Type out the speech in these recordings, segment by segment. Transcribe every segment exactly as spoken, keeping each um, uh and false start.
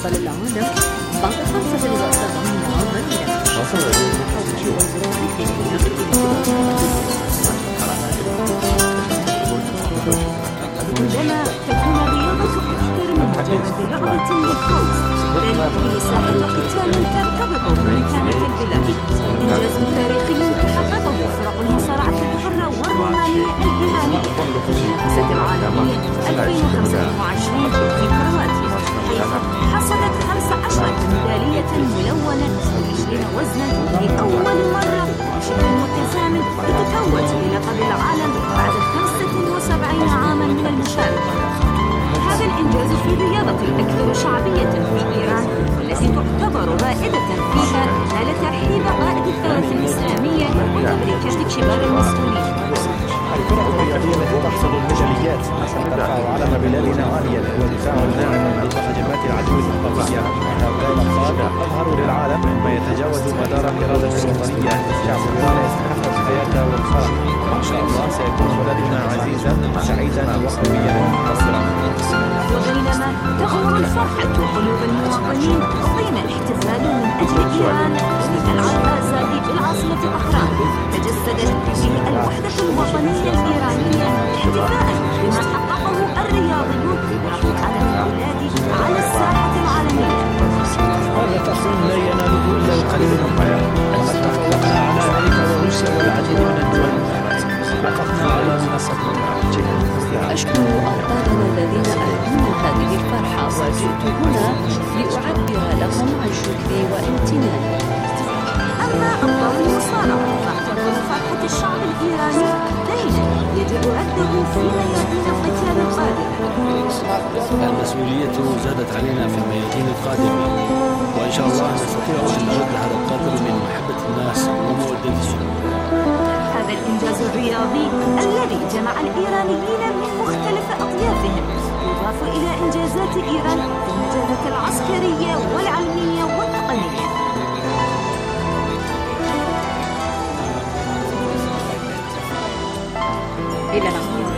بطل العالم بعد خمسة وسبعين عاما من عندما تكون رياضة أكثر من مجرد لعبة للفوز، بل هي ساحة قتال ترتبط بمكانة البلاد. إنجاز تاريخي تحققه فرق المصارعة الحرة والرومانية الإيرانية في المنافسة العالمية ألفين وخمسة وعشرين في كرواتيا، حيث حصدت خمس عشرة ميدالية ملونة وعشرين وزنا لأول مرة بشكل متزامن لتتوج بلقب العالم بعد خمسة وسبعين عاما من المشاركة. هذا الإنجاز في الرياضة الأكثر شعبية في إيران والتي تعتبر رائدة فيها نال ترحيب قائد الثورة الإسلامية وتبريكات كبار المسؤولين. الفرق الرياضية التي تحصد الميداليات ترفع علم بلادنا عاليا ودفاع ناعم عن هجمات العدو الثقافية. هؤلاء الأبطال أظهروا للعالم ما يتجاوز مدار الإرادة الوطنية. شعب إيران يستحق الحياة والفرح. إن شاء الله سيكون بلدنا عزيزا سعيدا وقويا منتصرا. وبينما تغمر الفرحة قلوب المواطنين حين الاحتفال من أجل إيران بملعب آزادي بالعاصمة طهران، تجسدت فيه الوحدة الوطنية الإيرانية احتفاء بما حققه الرياضيون برفع علم البلاد على الساحة العالمية. هذا تصميم لا يناله إلا القليل منهم، وقد تفوقنا على أمريكا وروسيا والعديد من الدول. حققنا على منصة أشكر أبطالنا الذين ألهموا هذه الفرحة، وجئت هنا لأعبر لهم عن شكري وامتناني. أما أبطال المصارعة فاعتبروا فرحة الشعب الإيراني دينا يجب رده في ميادين القتال القادمة. المسؤولية زادت علينا في الميادين القادمة، وإن شاء الله نستطيع أن نرد هذا القدر من محبة الناس ومودتهم. هذا الإنجاز الرياضي الذي جمع الإيرانيين من مختلف أطيافهم يضاف إلى إنجازات إيران في المجالات العسكرية والعلمية والتقنية. إلى العمر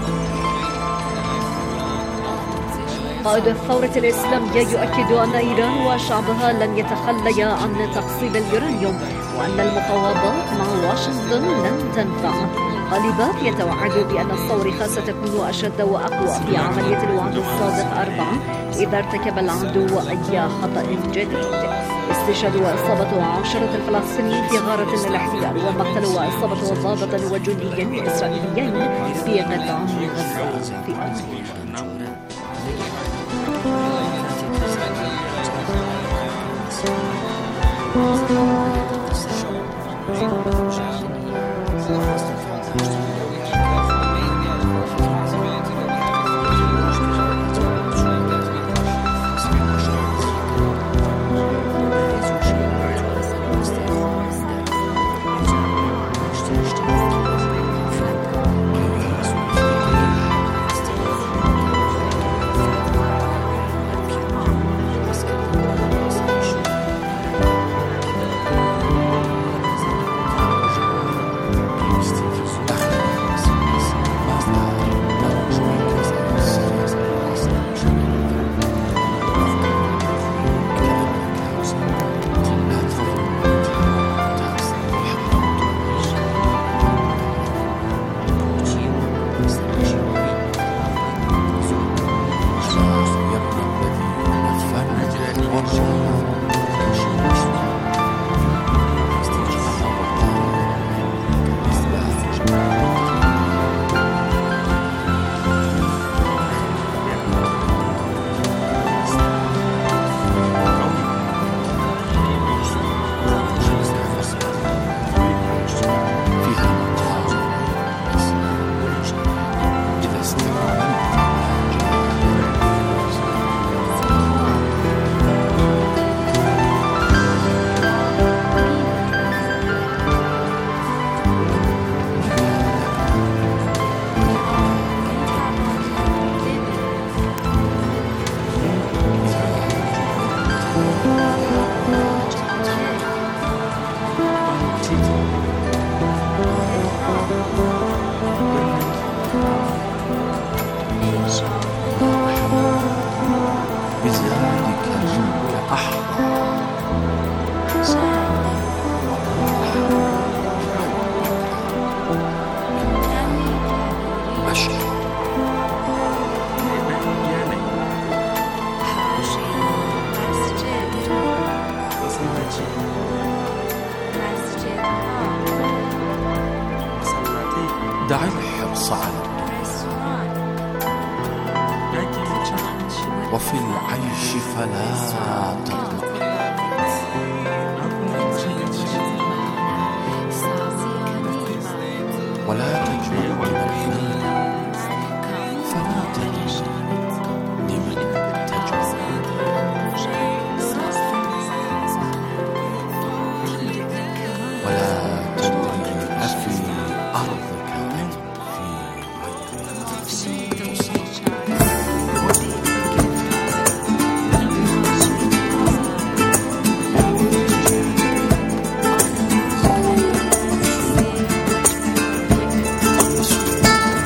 قائد الثورة الإسلامية يؤكد أن إيران وشعبها لن يتخليا عن تقصيب اليورانيوم، وأن المفاوضات مع واشنطن لن تنفع. غالباف يتوعد بأن الصواريخ ستكون أشد وأقوى في عملية الوعد الصادق أربعة إذا ارتكب العدو أي خطأ جديد. استشهاد وإصابة عشرة الفلسطينيين في غارة الاحتلال، ومقتل وإصابة ضابط وجندي إسرائيليين في قطاع غزة في أمريكا. Thank you. دع الحرص على وفي العيش فلا تطمع ولا تجمع من المال فلا تجمع لمن تجمع ولا تدري أفي أرضك أم في غيرها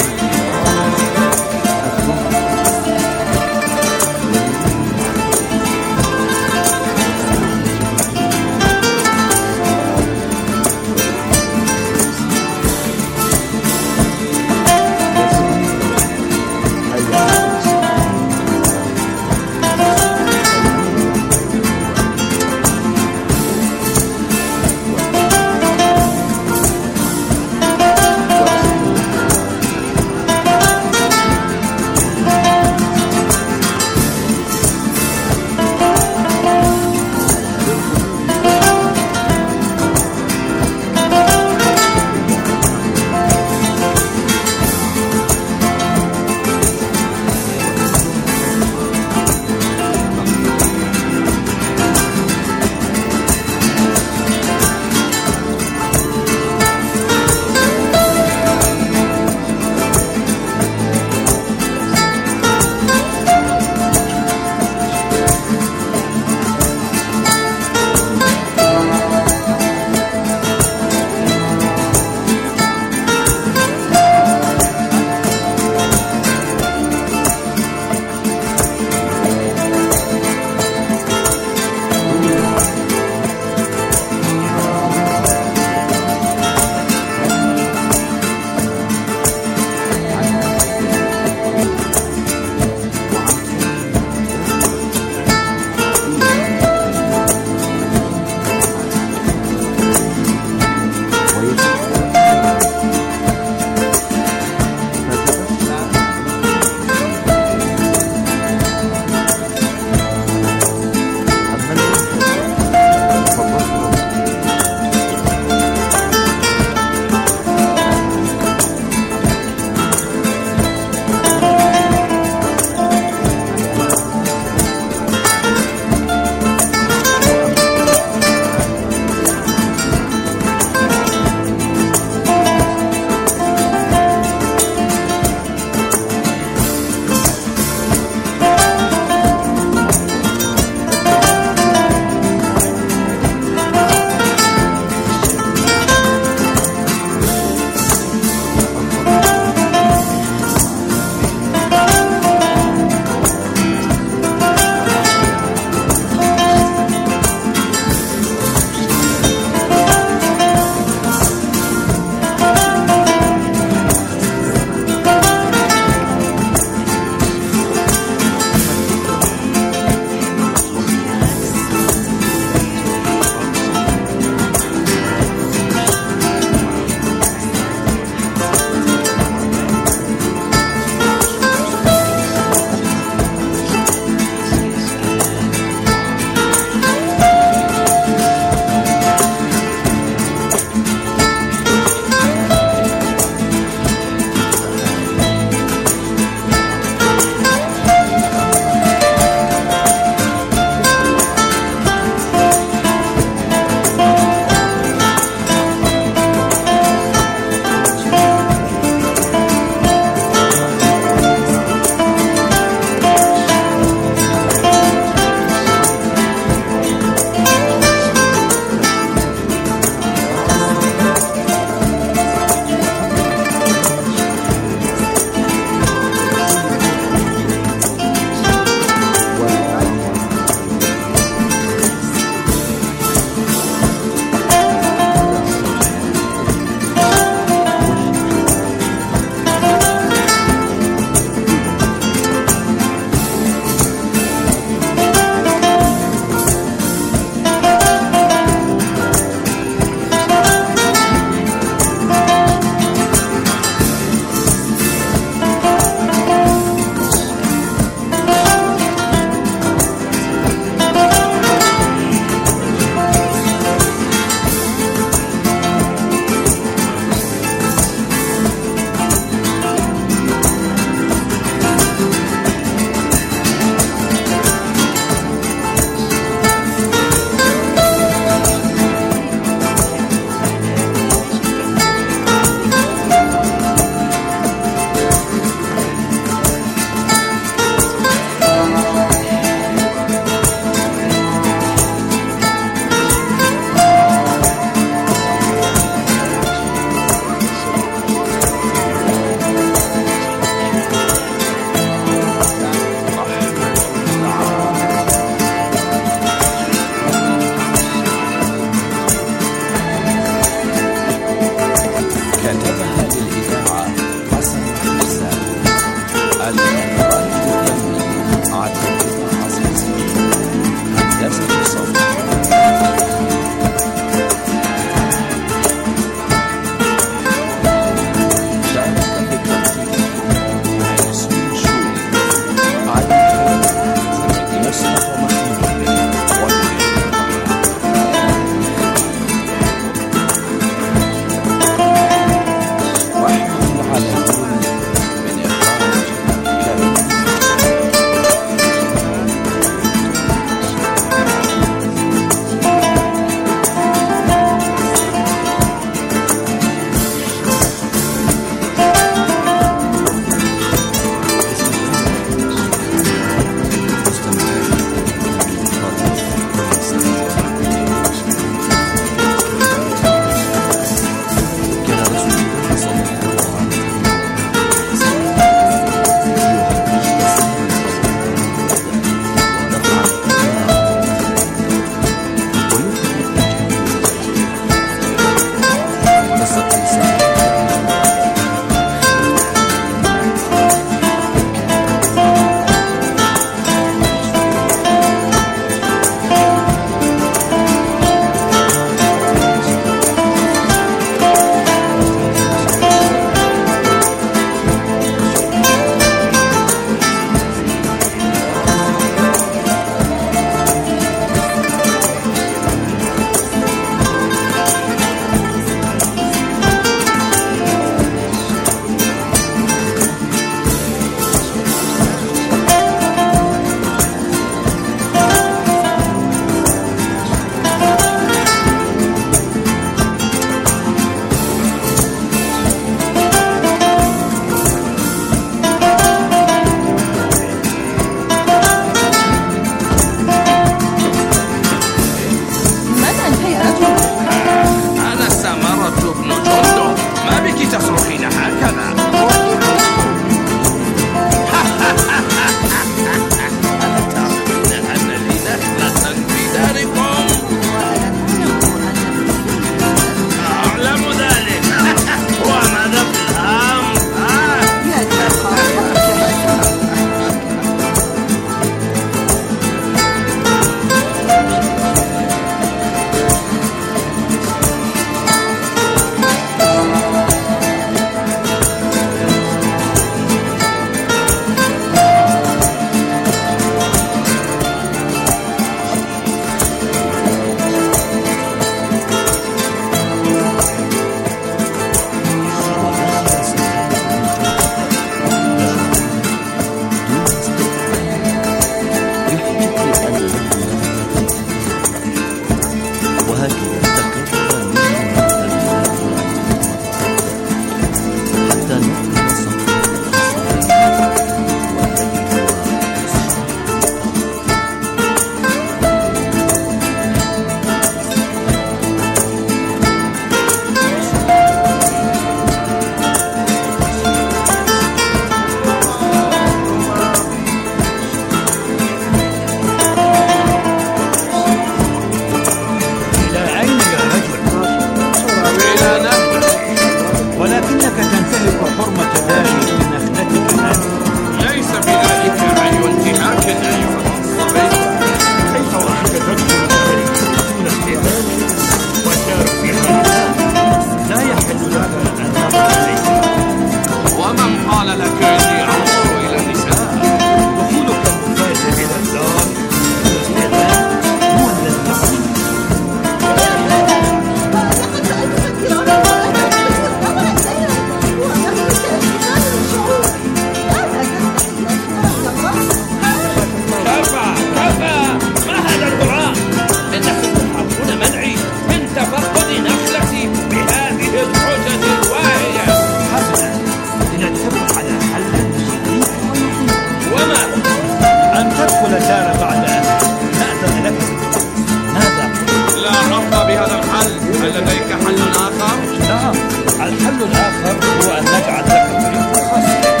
بهذا الحل؟ هل لديك حل آخر؟ نعم، الحل الآخر هو أن نجعل لك طريقة خاصة.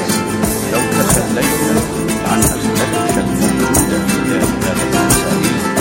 عن أخلاقك الموجودة في ذلك التساليب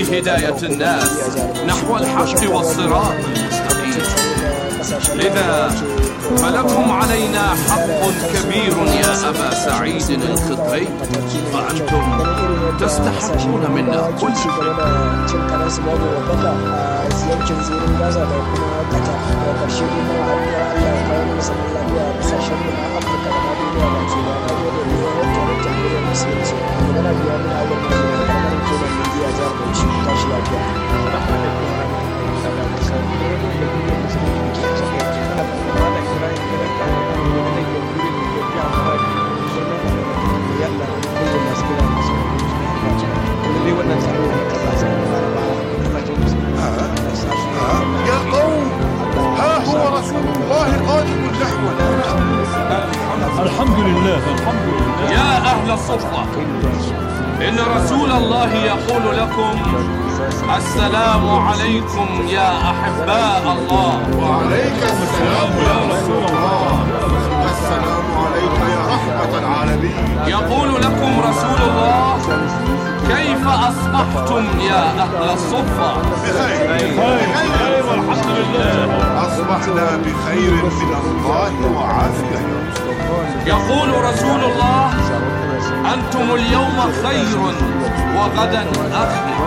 في هداية الناس نحو الحق والصراط المستقيم. لذا فلكم علينا حق كبير يا أبا سعيد الخضري، فأنتم تستحقون منا كل شيء. يا قوم، ها هو رسول الله قادم نحونا. الحمد لله الحمد لله. يا أهل الصفة، إن رسول الله يقول لكم السلام عليكم يا أحباء الله. وعليك السلام يا رسول الله. السلام عليك يا رحمة العالمين. يقول لكم رسول الله كيف أصبحتم يا أهل الصفة؟ بخير بخير والحمد لله. أصبحنا بخير من الله وعافية. يقول رسول الله أنتم اليوم خير وغدا أخير.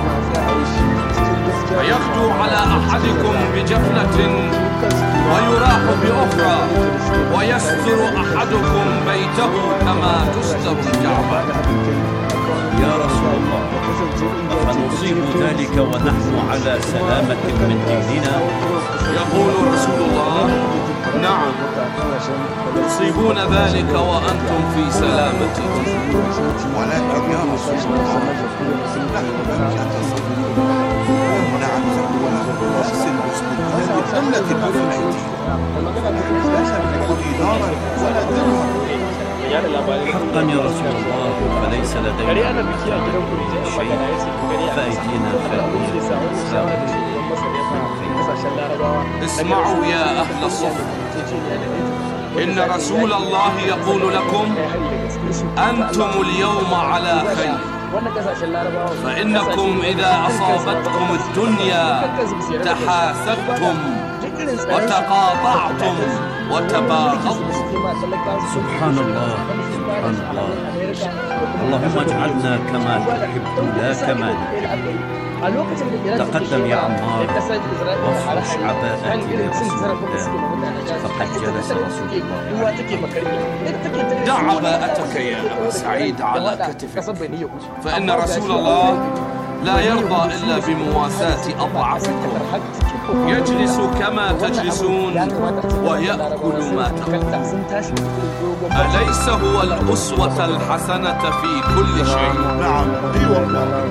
فيغدو على أحدكم بجفلة ويراح بأخرى، ويستر أحدكم بيته كما تستر الكعبة. يا رسول الله، أفنصيب ذلك ونحن على سلامة من ديننا؟ يقول رسول الله نعم، تصيبون ذلك وأنتم في سلامة دينكم. ولكن يا رسول الله، نحن لم نتصور ونعم الناس المسلمين بقلة الأفنية، لا نملك دينارا ولا درهم. حقا يا رسول الله، فليس لدينا شيء، فأيدينا خالية. اسمعوا يا أهل الصف، إن رسول الله يقول لكم أنتم اليوم على خير، فإنكم إذا أصابتكم الدنيا تحاسدتم وتقاطعتم وتباغضتم. سبحان الله سبحان الله. اللهم اجعلنا كما تحب لا كما نحب. تقدم يا عمار وافرش عباءتي لرسول الله، فقد جلس رسول الله. دع عباءتك يا أبا سعيد على كتفك، فإن رسول الله لا يرضى إلا بمواساة أضعفكم. يجلس كما تجلسون ويأكل ما تأكلون. أليس هو الأسوة الحسنة في كل شيء؟ نعم، اي والله.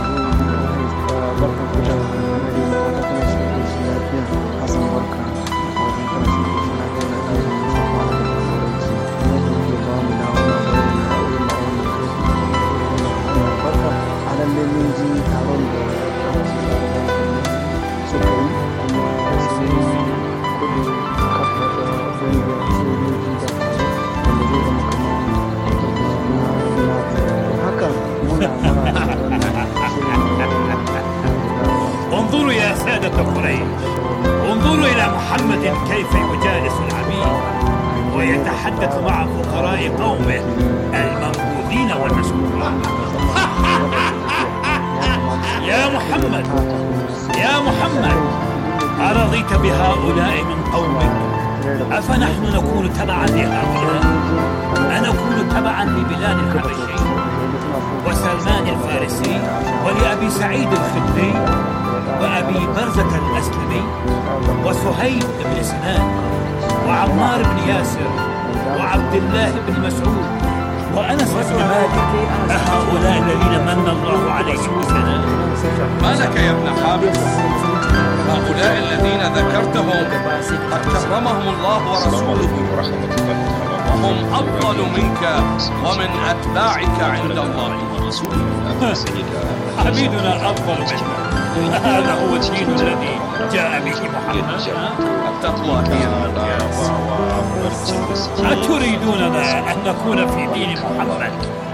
انظروا يا سادة قريش، انظروا إلى محمد كيف يجالس العبيد ويتحدث مع فقراء قومه المنبوذين والمسؤولين. يا محمد يا محمد، أرضيت بهؤلاء من قومك؟ أفنحن نكون تبعا لهؤلاء؟ أنكون تبعا لبلال الحبشي وسلمان الفارسي ولأبي سعيد الخدري وأبي برزة الأسلمي وسهيل بن سنان وعمار بن ياسر وعبد الله بن مسعود وأنس بن مالك؟ أهؤلاء الذين من الله عليهم بسلام؟ ما لك يا ابن حابس؟ هؤلاء الذين ذكرتهم قد كرمهم الله ورسوله، وهم أفضل منك ومن أتباعك عند الله ورسوله. عبيدنا أفضل منا، هذا هو الدين الذي جاء به محمد. التقوى هي المقياس. أتريدوننا أن نكون في دين محمد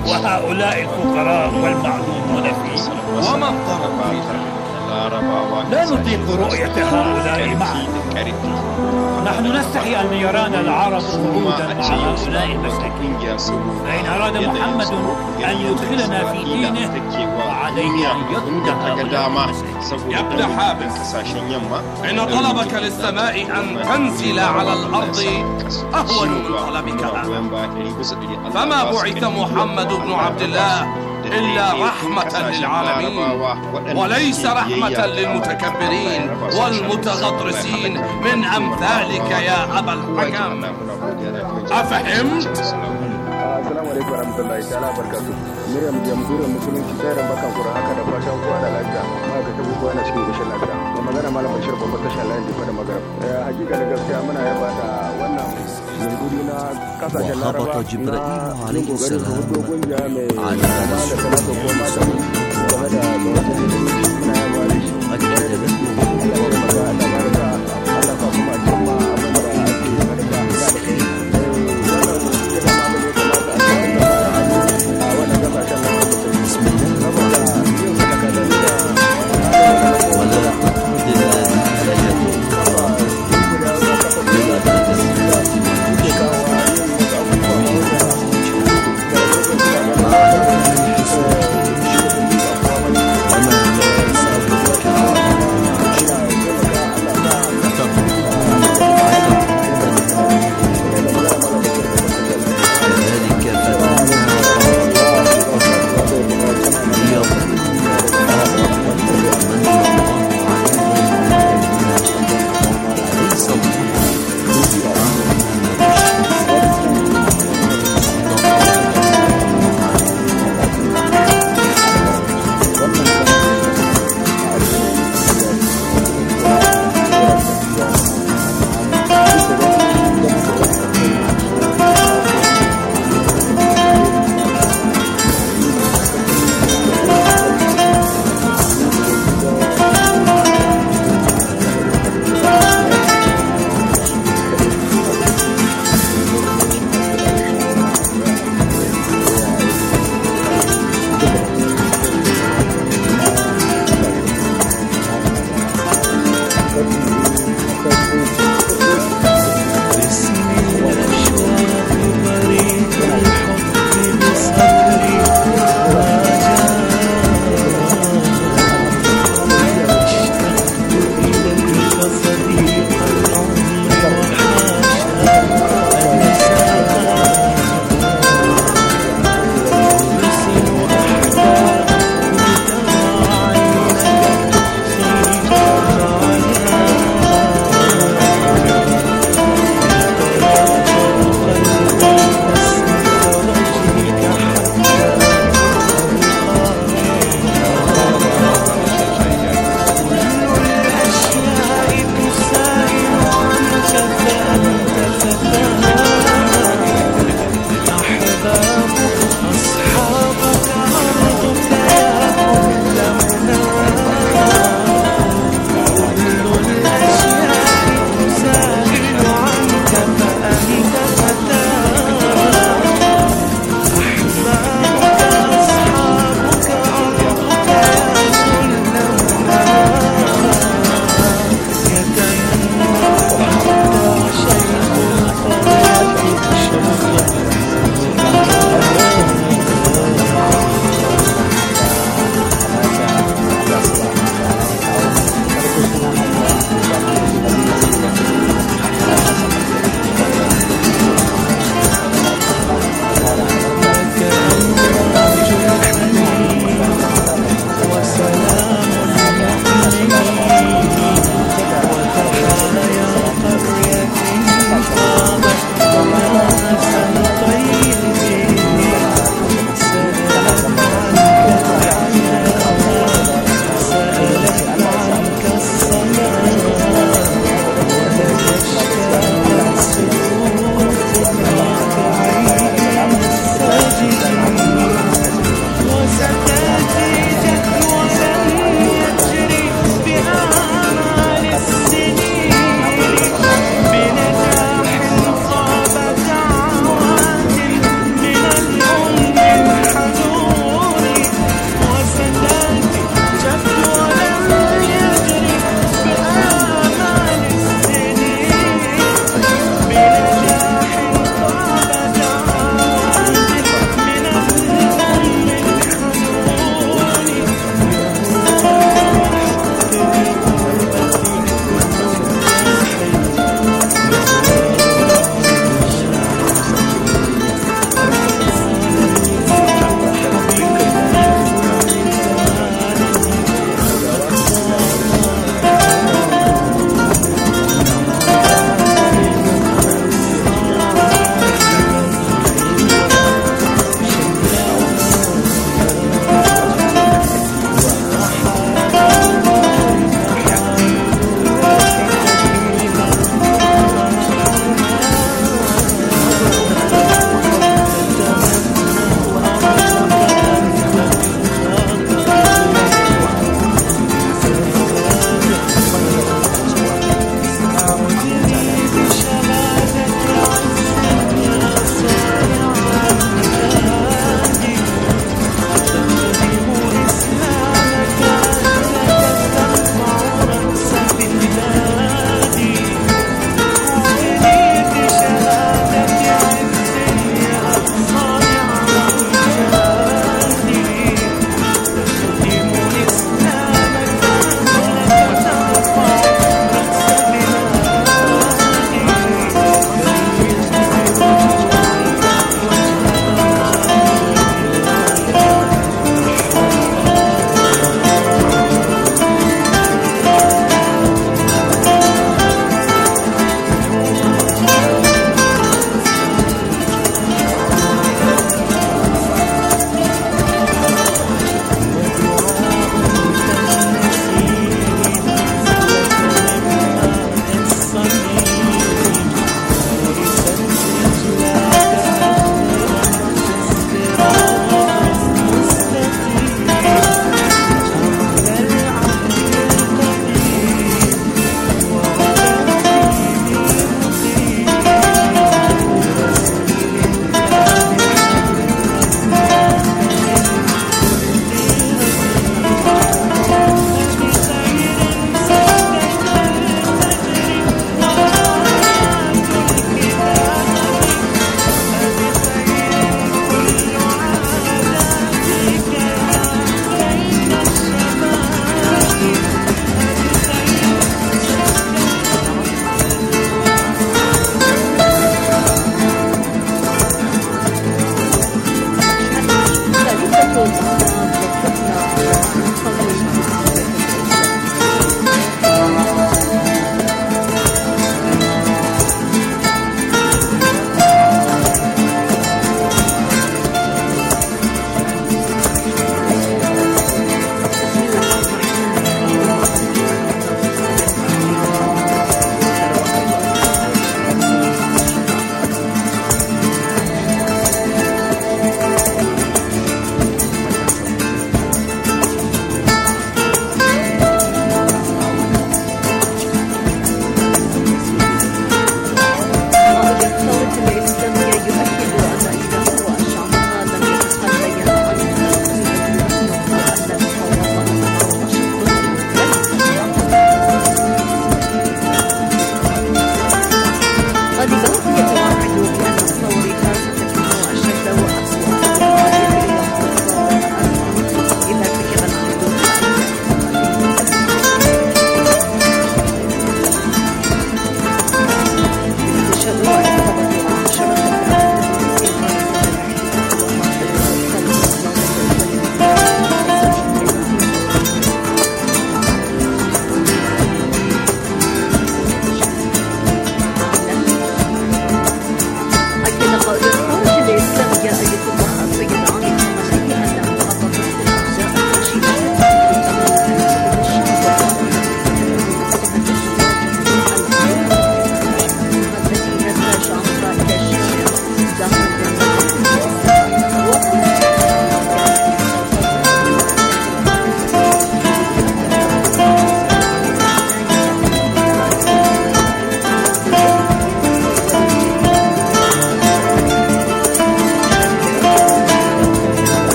وهؤلاء الفقراء والمعلومون فيه. وما الضرر في ذلك؟ لا نطيق رؤية هؤلاء معا. نحن نستحي أن يرانا العرب قعودا مع هؤلاء المساكين. فإن أراد محمد أن يدخلنا في دينه فعليه أن يطرد هؤلاء المساكين. يا ابن حابس، إن طلبك للسماء أن تنزل على الأرض أهون من طلبك هذا. فما بعث محمد بن عبد الله إلا رحمة للعالمين، وليس رحمة للمتكبرين والمتغطرسين من أمثالك يا أبا الحكم. أفهمت؟ السلام عليكم ورحمة الله تعالى وبركاته. مريم jamhuriyar musulunci ta ran bakan kura haka da fatan kowa da lafiya. Ma ka tabu kowa na cikin gashin lafiya. Kuma magana malam Bashir babban tashar layin jifa da magarab. Hakika da gaskiya muna yaba da wannan yunkuri na kasashen Laraba. وهبط جبرائيل عليه السلام على رسول الله قد أدبه